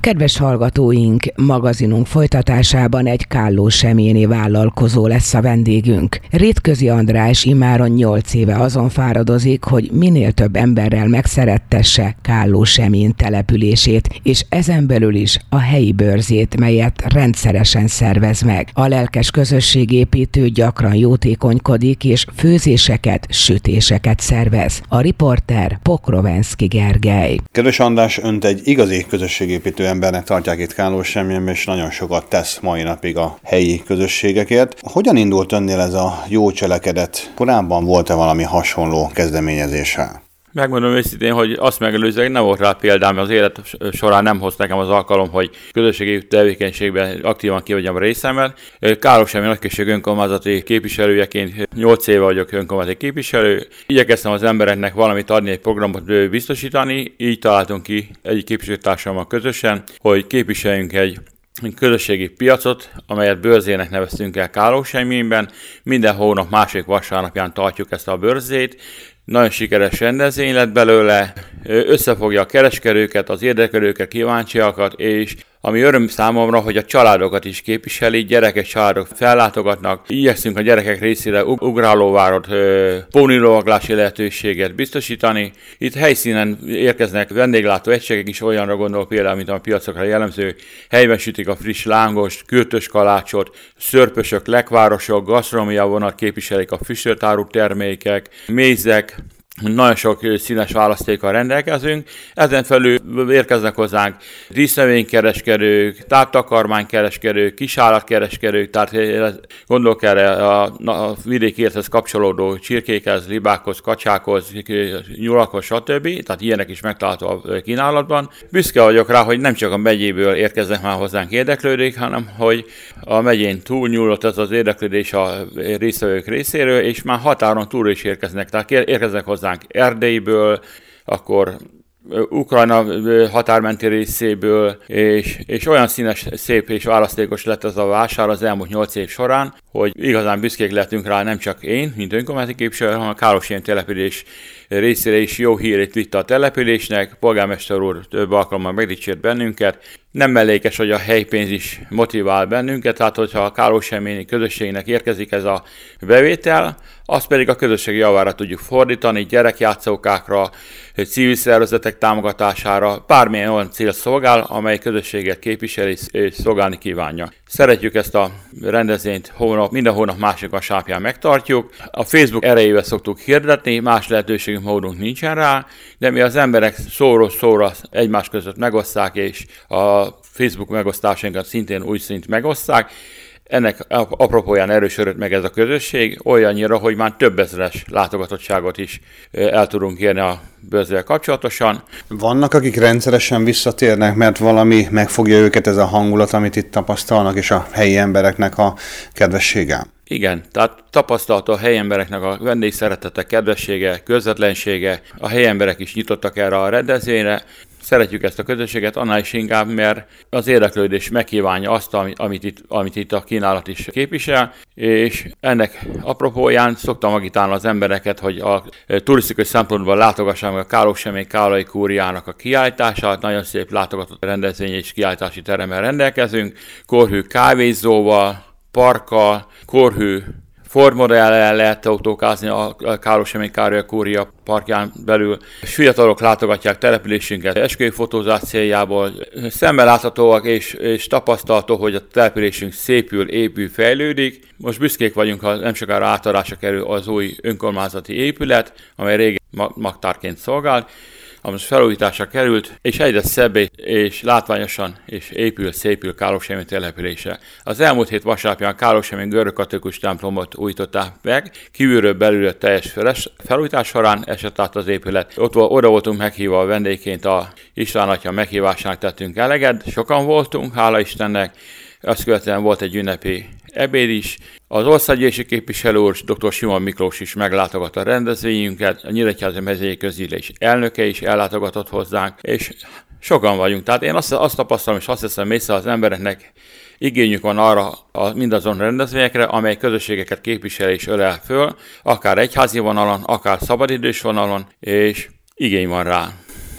Kedves hallgatóink, magazinunk folytatásában egy kállósemjéni vállalkozó lesz a vendégünk. Rétközi András immáron 8 éve azon fáradozik, hogy minél több emberrel megszerettesse Kállósemjén települését, és ezen belül is a helyi bőrzét, melyet rendszeresen szervez meg. A lelkes közösségépítő gyakran jótékonykodik, és főzéseket, sütéseket szervez. A riporter Pokrovenszky Gergely. Kedves András, önt egy igazi közösségépítő embernek tartják itt Kállósemjén, és nagyon sokat tesz mai napig a helyi közösségekért. Hogyan indult önnél ez a jó cselekedet? Korábban volt-e valami hasonló kezdeményezése? Megmondom őszintén, hogy azt megelőzőleg nem volt rá példám, az élet során nem hoz nekem az alkalom, hogy közösségi tevékenységben aktívan kivegyem részemet. Kállósemjén nagyközség önkormányzati képviselőjeként 8 éve vagyok önkormányzati képviselő. Igyekeztem az embereknek valamit adni, egy programot biztosítani, így találtunk ki egyik képviselőtársammal közösen, hogy képviseljünk egy közösségi piacot, amelyet bőrzének neveztünk el Kállósemjénben. Minden hónap második vasárnapján tartjuk ezt a bőrzét. Nagyon sikeres rendezvény lett belőle, összefogja a kereskedőket, az érdeklődőket, kíváncsiakat, és ami öröm számomra, hogy a családokat is képviseli, gyerekek, családok fellátogatnak, igyekszünk a gyerekek részére ugrálóvárot, pónilovaglási lehetőséget biztosítani. Itt helyszínen érkeznek vendéglátó egységek is, olyanra gondol például, mint a piacokra jellemző, helyben sütik a friss lángost, kürtös kalácsot, szörpösök, lekvárosok, gasztronómia vonat képviselik a füstölt termékek, mézek. Nagyon sok színes választékkal rendelkezünk, ezen felül érkeznek hozzánk dísznövénykereskedők, táptakarmánykereskedők, kisállatkereskedők, tehát gondolok erre a vidéki élethez kapcsolódó csirkékhez, libákhoz, kacsákhoz, nyulakhoz, stb. Tehát ilyenek is megtalálható a kínálatban. Büszke vagyok rá, hogy nem csak a megyéből érkeznek már hozzánk érdeklődők, hanem hogy a megyén túlnyúlott ez az érdeklődés a résztvevők részéről, és már határon túl is érkeznek, tehát érkeznek hozzánk Erdélyből, akkor Ukrajna határmenti részéből, és olyan színes, szép és választékos lett ez a vásár az elmúlt 8 év során, hogy igazán büszkék lettünk rá, nem csak én, mint önkormányzati képviselő, hanem a Kállósemjén település részére is jó hírét vitte a településnek. Polgármester úr több alkalommal megdicsért bennünket. Nem mellékes, hogy a helypénz is motivál bennünket, tehát hogyha a Kállósemjéni közösségnek érkezik ez a bevétel, azt pedig a közösség javára tudjuk fordítani, gyerekjátszókákra, civil szervezetek támogatására, bármilyen olyan cél szolgál, amely közösséget képviseli és szolgálni kívánja. Szeretjük ezt a rendezvényt, minden hónap másik vasárnapján megtartjuk. A Facebook erejével szoktuk hirdetni, más lehetőségünk, módunk nincsen rá, de mi az emberek szóról szóra egymás között megosztják, és a Facebook megosztásainkat szintén úgy szint megosztják. Ennek apropóján erősödött meg ez a közösség, olyannyira, hogy már több ezeres látogatottságot is el tudunk érni a bőrzével kapcsolatosan. Vannak, akik rendszeresen visszatérnek, mert valami megfogja őket, ez a hangulat, amit itt tapasztalnak, és a helyi embereknek a kedvessége? Igen, tehát tapasztalható a helyi embereknek a vendégszeretete, kedvessége, közvetlensége, a helyi emberek is nyitottak erre a rendezvényre. Szeretjük ezt a közösséget, annál is inkább, mert az érdeklődés megkívánja azt, amit itt a kínálat is képvisel, és ennek apropóján szoktam agitálni az embereket, hogy a turisztikai szempontból látogassák meg a Kállósemjén Kállai Kúriának a kiállítását, nagyon szép látogatott rendezvény és kiállítási teremmel rendelkezünk, korhű kávézóval, parkkal, korhű Ford modellel lehet autókázni a Kállósemjén Kállai Kúria parkján belül. Fiatalok látogatják településünket esküvőfotózás céljából. Szemmel láthatóak és tapasztalható, hogy a településünk szépül, épül, fejlődik. Most büszkék vagyunk, ha nem sokára átadásra kerül az új önkormányzati épület, amely régen magtárként szolgált, most felújításra került, és egyre szebbé és látványosan és szépül Kállósemjén települése. Az elmúlt hét vasárnapján Kállósemjén görögkatolikus templomot újították meg, kívülről belül teljes felújítás során esett át az épület. Oda voltunk meghívva a vendégként, a István atya meghívásának tettünk eleget, sokan voltunk, hála Istennek, azt követően volt egy ünnepi ebéd is. Az országgyűlési képviselő úr, dr. Simon Miklós is meglátogatta a rendezvényünket, a Nyíregyházi megyei közgyűlés elnöke is ellátogatott hozzánk, és sokan vagyunk. Tehát én azt tapasztalom, és azt hiszem észre az embereknek igényük van arra mindazon rendezvényekre, amely közösségeket képvisel és ölel föl, akár egyházi vonalon, akár szabadidős vonalon, és igény van rá.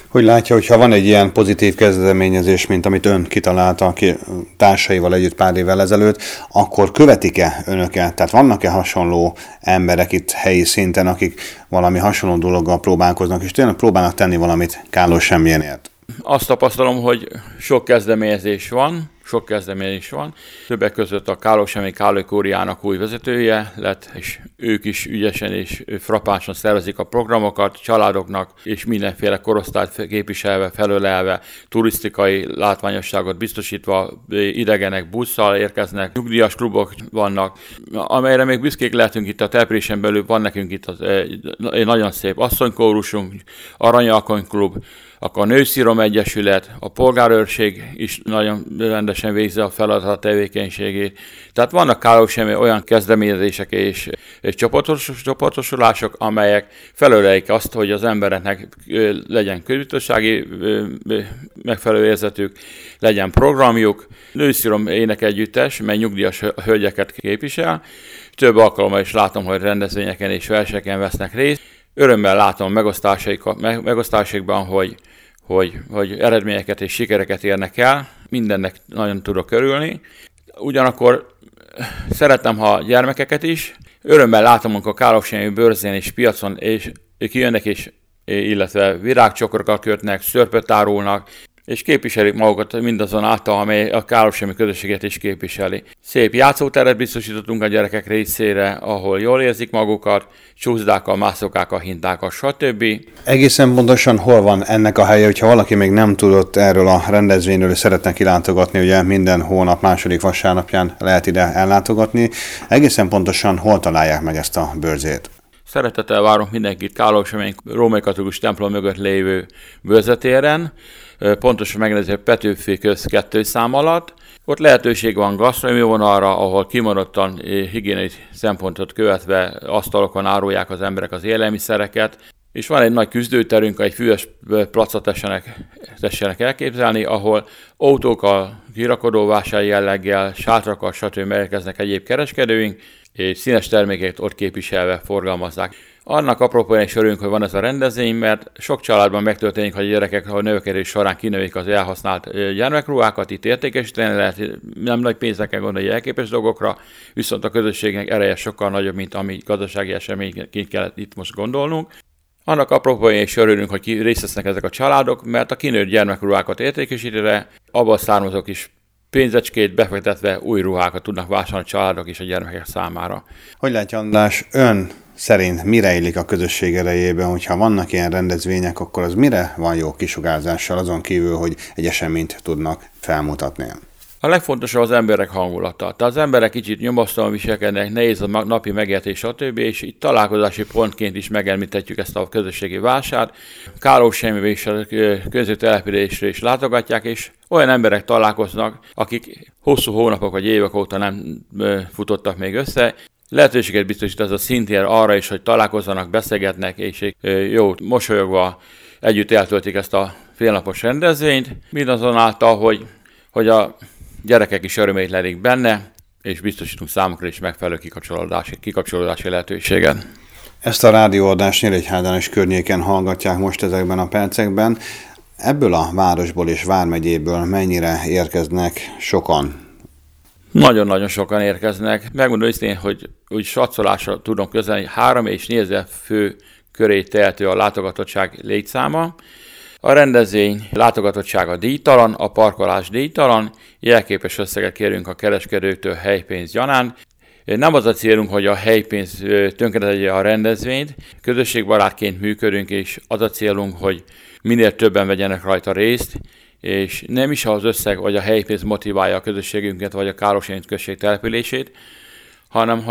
Hogy látja, hogyha van egy ilyen pozitív kezdeményezés, mint amit ön kitalálta társaival együtt pár évvel ezelőtt, akkor követik-e önöket? Tehát vannak-e hasonló emberek itt helyi szinten, akik valami hasonló dologgal próbálkoznak, és tényleg próbálnak tenni valamit Kálosemjénért? Azt tapasztalom, hogy sok kezdeményezés van. Többek között a Kálosemjén Kállói-Kúriának új vezetője lett, és ők is ügyesen és frappánsan szervezik a programokat családoknak, és mindenféle korosztályt képviselve, felölelve, turisztikai látványosságot biztosítva, idegenek busszal érkeznek, nyugdíjas klubok vannak, amelyre még büszkék lehetünk itt a településen belül, van nekünk itt egy nagyon szép asszonykórusunk, Aranyalkony-klub, akkor a Nőszirom Egyesület, a polgárőrség is nagyon rendesen végzi a feladat tevékenységét. Tehát vannak Kálosemjén olyan kezdeményezések és csoportosulások, amelyek felölelik azt, hogy az embereknek legyen közbiztonsági megfelelő érzetük, legyen programjuk. Nőszirom énekegyüttes, mely nyugdíjas hölgyeket képvisel. Több alkalommal is látom, hogy rendezvényeken és versenyeken vesznek részt. Örömmel látom a megosztásaikban, hogy eredményeket és sikereket érnek el, mindennek nagyon tudok örülni. Ugyanakkor szeretem, ha gyermekeket is. Örömmel látom, amikor a Kálosemjén bőrzén és piacon és kijönnek, illetve virágcsokrokat kötnek, szörpöt árulnak, és képviselik magukat mindazonáltal, amely a kálosemjéni közösséget is képviseli. Szép játszóteret biztosítottunk a gyerekek részére, ahol jól érzik magukat, csúszdákkal, mászókákkal, hintákkal, stb. Egészen pontosan hol van ennek a helye, hogyha valaki még nem tudott erről a rendezvényről, és szeretne kilátogatni, ugye minden hónap második vasárnapján lehet ide ellátogatni. Egészen pontosan hol találják meg ezt a bőrzét? Szeretettel várunk mindenkit Kálosemjén római katolikus templom mögött lévő bőrzetéren, pontosan megnevezve Petőfi köz 2 szám alatt. Ott lehetőség van gasztronómiai vonalra, ahol kimondottan higiéniai szempontot követve asztalokon árulják az emberek az élelmiszereket, és van egy nagy küzdőterünk, egy füves placot tessenek elképzelni, ahol autókkal, kirakodóvásár jelleggel, sátrakkal, stb. Érkeznek egyéb kereskedőink, és színes termékeket ott képviselve forgalmazzák. Annak apropóján is örülünk, hogy van ez a rendezvény, mert sok családban megtörténik, hogy a gyerekek a növekedés során kinövik az elhasznált gyermekruhákat, itt értékesíteni lehet, nem nagy pénzre kell gondolni elképes dolgokra, viszont a közösségnek ereje sokkal nagyobb, mint ami gazdasági eseményként kellett itt most gondolnunk. Annak apropóján is örülünk, hogy részt vesznek ezek a családok, mert a kinőtt gyermekruhákat értékesítve, abban származók is pénzecskét befektetve új ruhákat tudnak vásárolni a családok és a gyermekek számára. Hogy látja, András, ön szerint mire illik a közösség erejében, hogyha vannak ilyen rendezvények, akkor az mire van jó kisugárzással, azon kívül, hogy egy eseményt tudnak felmutatni? A legfontosabb az emberek hangulata. Tehát az emberek kicsit nyomasztóan viselkednek, nehéz a napi megélhetés, stb. És itt találkozási pontként is megemlíthetjük ezt a közösségi vásárt. Kálosemjébe is a köztelepülésre is látogatják, és olyan emberek találkoznak, akik hosszú hónapok vagy évek óta nem futottak még össze. Lehetőséget biztosít ez a szintér arra is, hogy találkozzanak, beszélgetnek, és jó mosolyogva együtt eltöltik ezt a félnapos rendezvényt, mindazonáltal, hogy a gyerekek is örömét lelik benne, és biztosítunk számukra is megfelelő kikapcsolódási lehetőséget. Ezt a rádióadást Nyíregyházán és környéken hallgatják most ezekben a percekben. Ebből a városból és vármegyéből mennyire érkeznek sokan? Nagyon-nagyon sokan érkeznek. Megmondom őszintén, hogy úgy satszolásra tudom közelni, 3 és 4 ezer fő köré tehető a látogatottság létszáma. A rendezvény látogatottsága díjtalan, a parkolás díjtalan, jelképes összeget kérünk a kereskedőktől helypénz gyanánt. Nem az a célunk, hogy a helypénz tönkretegye a rendezvényt, közösségbarátként működünk, és az a célunk, hogy minél többen vegyenek rajta részt, és nem is az összeg vagy a helypénz motiválja a közösségünket, vagy a Kálosemjén község települését, hanem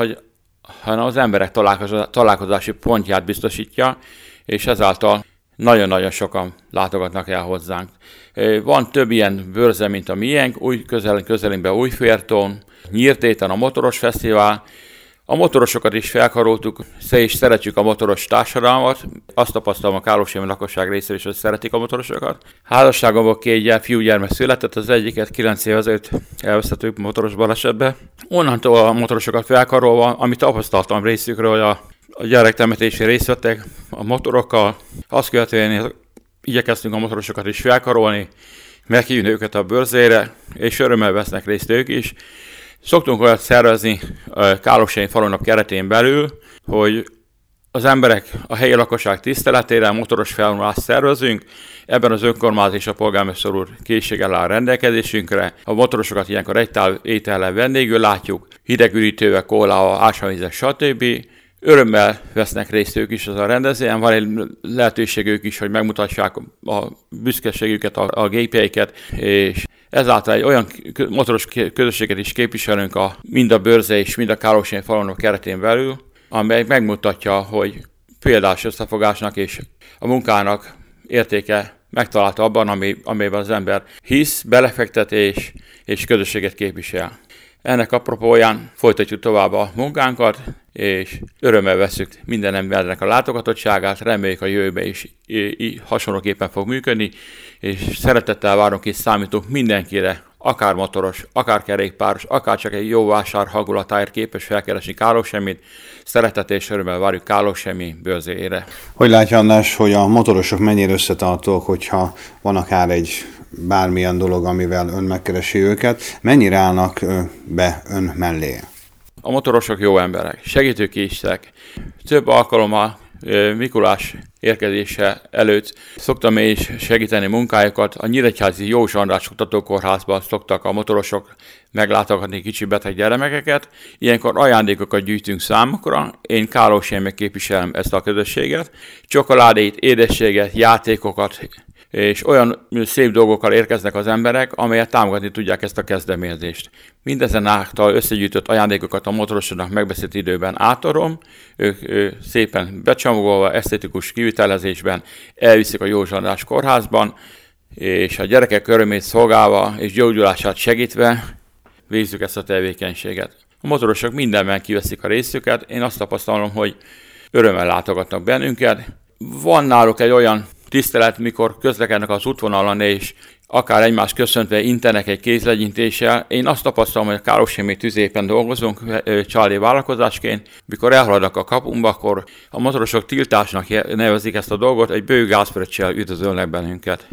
az emberek találkozási pontját biztosítja, és ezáltal nagyon-nagyon sokan látogatnak el hozzánk. Van több ilyen bőrze, mint a miénk, közelünkben Újférton, Nyírtéten a Motoros Fesztivál. A motorosokat is felkaroltuk, és szeretjük a motoros társadalmat. Azt tapasztalom a Kálosemjén lakosság részéről is, hogy szeretik a motorosokat. Házasságomban 2 fiúgyermek született, az egyiket 9 év ezelőtt elvesztettük motoros balesetbe. Onnantól a motorosokat felkarolva, amit tapasztaltam részükről, hogy a gyerektemetésén részt vettek a motorokkal, azt követően igyekeztünk a motorosokat is felkarolni, meghívni őket a bőrzére, és örömmel vesznek részt ők is. Szoktunk olyat szervezni Káloshelyi falunak keretén belül, hogy az emberek a helyi lakosság tiszteletére motoros felvonulást szervezünk, ebben az önkormányzat és a polgármester úr készséggel áll rendelkezésünkre. A motorosokat ilyenkor egy tál étellel vendégül látjuk, hidegüdítővel, kólával, ásványvizek, stb. Örömmel vesznek részt ők is az a rendezvényen, van egy lehetőségük is, hogy megmutassák a büszkeségüket, a gépjeiket, és ezáltal egy olyan motoros közösséget is képviselünk mind a Bőrze és mind a Káloshelyi falunak keretén belül, amely megmutatja, hogy példás összefogásnak és a munkának értéke megtalálta abban, amiben az ember hisz, belefektet és közösséget képvisel. Ennek apropóján folytatjuk tovább a munkánkat, és örömmel veszük minden embernek a látogatottságát, reméljük a jövőben is hasonlóképpen fog működni, és szeretettel várunk és számítunk mindenkire, akár motoros, akár kerékpáros, akár csak egy jó vásár hangulatáért képes felkeresni Kálossemmit, szeretettel és örömmel várjuk Kálossemmi bőrzére. Hogy látja András, hogy a motorosok mennyire összetartók, hogyha van akár egy bármilyen dolog, amivel ön megkeresi őket, mennyire állnak be ön mellé? A motorosok jó emberek, segítőkészek. Több alkalommal Mikulás érkezése előtt szoktam én is segíteni munkájukat. A Nyíregyházi Jós András Kutatókórházban szoktak a motorosok meglátogatni kicsi beteg gyermekeket. Ilyenkor ajándékokat gyűjtünk számukra. Én Káloshelyen képviselem ezt a közösséget. Csokoládét, édességet, játékokat, és olyan szép dolgokkal érkeznek az emberek, amelyet támogatni tudják ezt a kezdeményezést. Mindezen által összegyűjtött ajándékokat a motorosoknak megbeszélt időben átadom, ők szépen becsomagolva, esztétikus kivitelezésben elviszik a Jós András kórházban, és a gyerekek örömét szolgálva és gyógyulását segítve végezzük ezt a tevékenységet. A motorosok mindenben kiveszik a részüket, én azt tapasztalom, hogy örömmel látogatnak bennünket. Van náluk egy olyan tisztelet, mikor közlekednek az útvonalon, és akár egymást köszöntve intenek egy kézlegyintéssel. Én azt tapasztalom, hogy a Káloshelyi tüzépen dolgozunk családi vállalkozásként. Mikor elhaladnak a kapunkba, akkor a motorosok tiltásnak nevezik ezt a dolgot, egy bő gázpöröccsel üdvözölnek bennünket.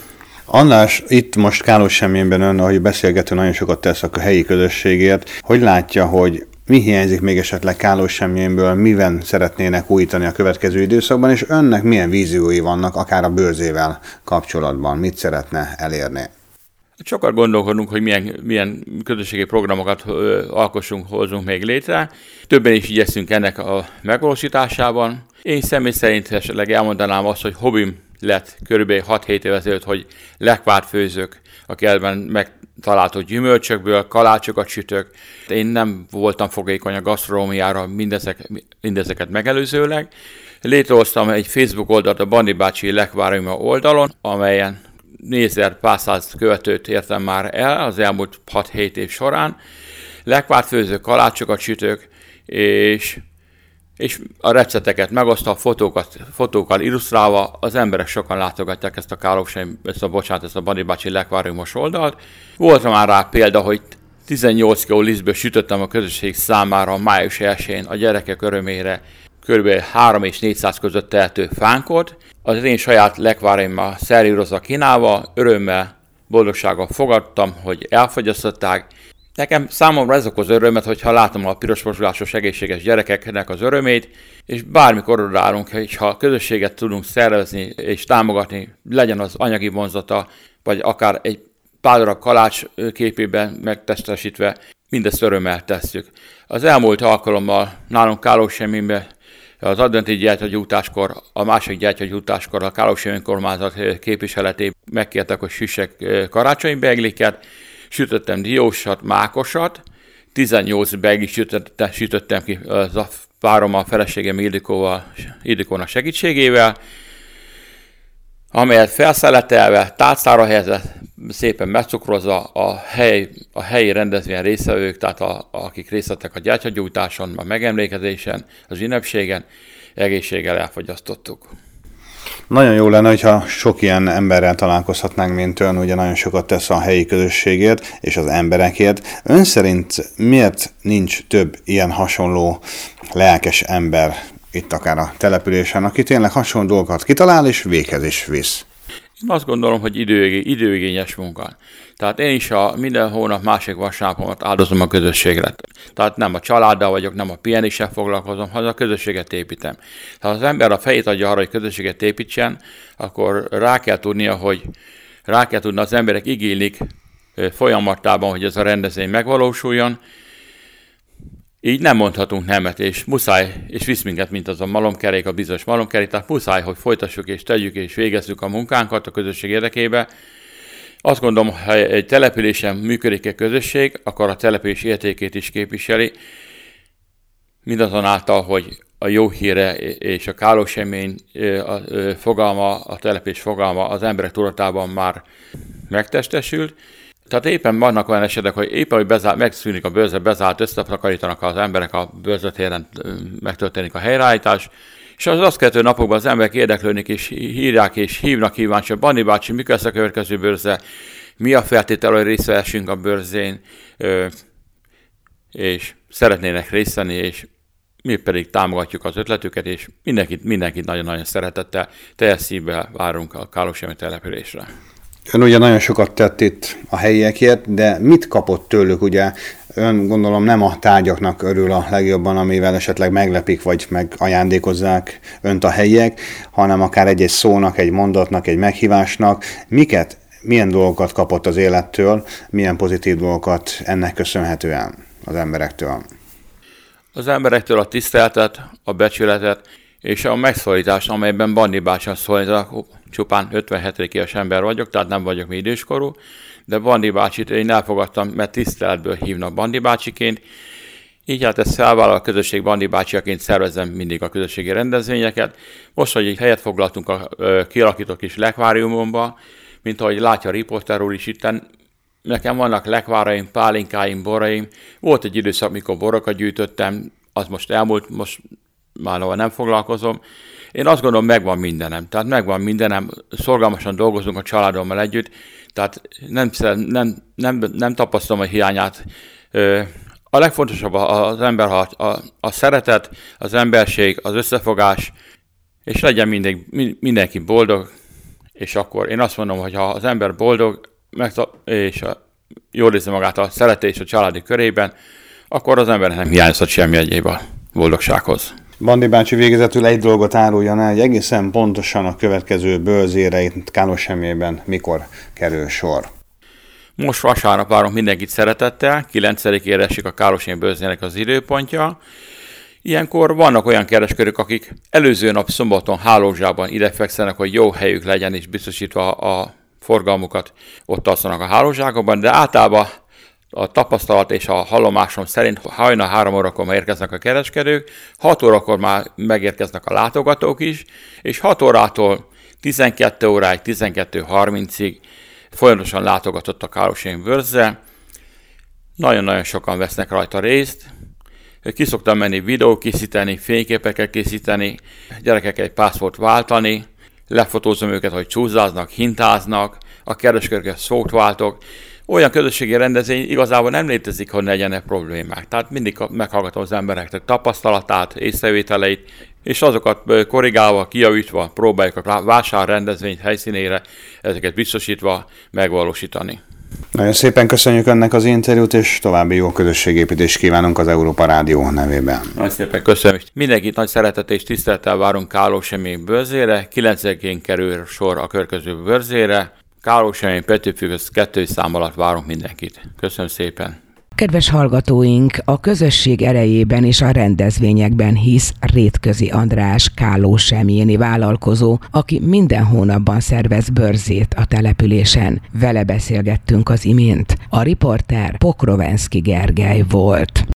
András, itt most Káloshelyen ön, ahogy beszélgető, nagyon sokat tesz a helyi közösségért. Hogy látja, hogy mi hiányzik még esetleg Káloshelyenből, miben szeretnének újítani a következő időszakban, és önnek milyen víziói vannak, akár a bőrzével kapcsolatban, mit szeretne elérni? Sokat gondolkodunk, hogy milyen közösségi programokat alkossunk, hozzunk még létre. Többen is igyekszünk ennek a megvalósításában. Én személy szerint esetleg elmondanám azt, hogy hobbim lett kb. 6-7 év ezelőtt, hogy lekvárt főzök a kertben megtalálható gyümölcsökből, kalácsokat sütök. Én nem voltam fogékony a gasztronómiára mindezeket megelőzőleg. Létrehoztam egy Facebook oldalt a Bandi bácsi lekvárima oldalon, amelyen 4000 pár száz követőt értem már el az elmúlt 6-7 év során. Lekvárt főzök, kalácsokat sütök, és a recepteket megosztva, fotókkal illusztrálva, az emberek sokan látogatják ezt a Bandi bácsi lekvárumos oldalt. Volt már rá példa, hogy 18 kg lisztből sütöttem a közösség számára május 1-én a gyerekek örömére kb. 3 és 400 között tehető fánkot. Az én saját lekvárummal szervírozva kínálva, örömmel, boldogsággal fogadtam, hogy elfogyasztották. Számomra ez okoz örömet, hogyha látom a piros mozgásos egészséges gyerekeknek az örömét, és bármikor odaállunk, ha közösséget tudunk szervezni és támogatni, legyen az anyagi vonzata, vagy akár egy pár darab kalács képében megtestesítve, mindezt örömmel tesszük. Az elmúlt alkalommal nálunk Káloshelyen az adventi gyertyagyújtáskor, a második gyertyagyújtáskor a Káloshelyi önkormányzat képviseletében megkértek, hogy süssek karácsonyi begliket, sütöttem diósat, mákosat, 18 beiglit sütöttem ki az a párommal, a feleségem Ildikónak segítségével, amelyet felszeletelve, tálcára helyezve, szépen megcukrozva a helyi rendezvény résztvevők, tehát akik részt vettek a gyertyagyújtáson, a megemlékezésen, az ünnepségen, egészséggel elfogyasztottuk. Nagyon jó lenne, hogyha sok ilyen emberrel találkozhatnánk, mint ön, ugye nagyon sokat tesz a helyi közösségért és az emberekért. Ön szerint miért nincs több ilyen hasonló lelkes ember itt akár a településen, aki tényleg hasonló dolgokat kitalál és véghez is visz? Azt gondolom, hogy időigényes munka. Tehát én is minden hónap másik vasárnapomat áldozom a közösségre. Tehát nem a családdal vagyok, nem a pihenissel foglalkozom, hanem a közösséget építem. Tehát az ember a fejét adja arra, hogy közösséget építsen, akkor rá kell tudni az emberek igénylik folyamattában, hogy ez a rendezvény megvalósuljon. Így nem mondhatunk nemet, és muszáj, és visz minket, mint az a malomkerék, a bizonyos malomkerék, tehát muszáj, hogy folytassuk és tegyük és végezzük a munkánkat a közösség érdekébe. Azt gondolom, ha egy településen működik egy közösség, akkor a település értékét is képviseli, mindazonáltal, hogy a jó híre és a káros esemény fogalma, a település fogalma az emberek tudatában már megtestesült. Tehát éppen vannak olyan esetek, hogy éppen, hogy megszűnik a bőrze, bezárt, összetakarítanak az emberek a bőrzetéren, megtörténik a helyreállítás, és az azt követő napokban az emberek érdeklődnek, és hívják, és hívnak kíváncsi, Bandi bácsi, mikor lesz a következő bőrze, mi a feltétel, hogy részt vehessünk a bőrzén, és szeretnének részt venni, és mi pedig támogatjuk az ötletüket, és mindenkit nagyon-nagyon szeretettel, teljes szívvel várunk a Kálosemi településre. Ön ugye nagyon sokat tett itt a helyiekért, de mit kapott tőlük? Ugye ön gondolom nem a tárgyaknak örül a legjobban, amivel esetleg meglepik, vagy megajándékozzák önt a helyiek, hanem akár egy-egy szónak, egy mondatnak, egy meghívásnak. Milyen dolgokat kapott az élettől, milyen pozitív dolgokat ennek köszönhetően az emberektől? Az emberektől a tiszteletet, a becsületet és a megszólítást, amelyben Bandi bácsi szólítanak, csupán 57 éves ember vagyok, tehát nem vagyok még időskorú, de Bandi bácsit én elfogadtam, mert tiszteletből hívnak Bandi bácsiként. Így hát ezt felvállal a közösség Bandi bácsiaként szervezem mindig a közösségi rendezvényeket. Most, hogy helyet foglaltunk a kialakított kis lekváriumomba, mint ahogy látja a riporter úr is itten, nekem vannak lekváraim, pálinkáim, boraim. Volt egy időszak, mikor borokat gyűjtöttem, az most elmúlt, most már nem foglalkozom. Én azt gondolom, megvan mindenem. Tehát megvan mindenem, szorgalmasan dolgozunk a családommal együtt, tehát nem tapasztalom a hiányát. A legfontosabb az ember, a szeretet, az emberség, az összefogás, és legyen mindenki boldog, és akkor én azt mondom, hogy ha az ember boldog, és jól érzi magát a szeretés a családi körében, akkor az embernek nem hiányozhat semmi egyéb a boldogsághoz. Bandi bácsi, végezetül egy dolgot áruljon el, hogy egészen pontosan a következő bőrzére itt Kálosemjében mikor kerül sor. Most vasárnap várunk mindenkit szeretettel, 9-ére esik a Kálosemi bőrzének az időpontja. Ilyenkor vannak olyan kereskedők, akik előző nap szombaton hálózsában idefekszenek, hogy jó helyük legyen és biztosítva a forgalmukat ott alszanak a hálózsákokban, de általában a tapasztalat és a hallomásom szerint hajnal 3 órakor már érkeznek a kereskedők, 6 órakor már megérkeznek a látogatók is, és 6 órától 12 óráig, 12:30-ig folyamatosan látogatott a Kálosemi bőrze. Nagyon-nagyon sokan vesznek rajta részt. Ki szoktam menni videót készíteni, fényképeket készíteni, gyerekek egy pászport váltani, lefotózom őket, hogy csúzzáznak, hintáznak, a kereskedőket szót váltok. Olyan közösségi rendezvény igazából nem létezik, hogy ne legyenek problémák. Tehát mindig meghallgatom az embereknek tapasztalatát, észrevételeit, és azokat korrigálva, kijavítva próbáljuk a vásárrendezvény helyszínére ezeket biztosítva megvalósítani. Nagyon szépen köszönjük önnek az interjút, és további jó közösségépítést kívánunk az Európa Rádió nevében. Nagyon szépen köszönöm. Mindenkit nagy szeretet és tisztelettel várunk Kálosemi bőrzére. 9-én kerül sor a következő bőrzére. Kálosemi Petőfiköz 2 szám alatt várunk mindenkit. Köszönöm szépen. Kedves hallgatóink, a közösség erejében és a rendezvényekben hisz Rétközi András kálósemjéni vállalkozó, aki minden hónapban szervez bőrzét a településen. Vele beszélgettünk az imént. A riporter Pokrovenszky Gergely volt.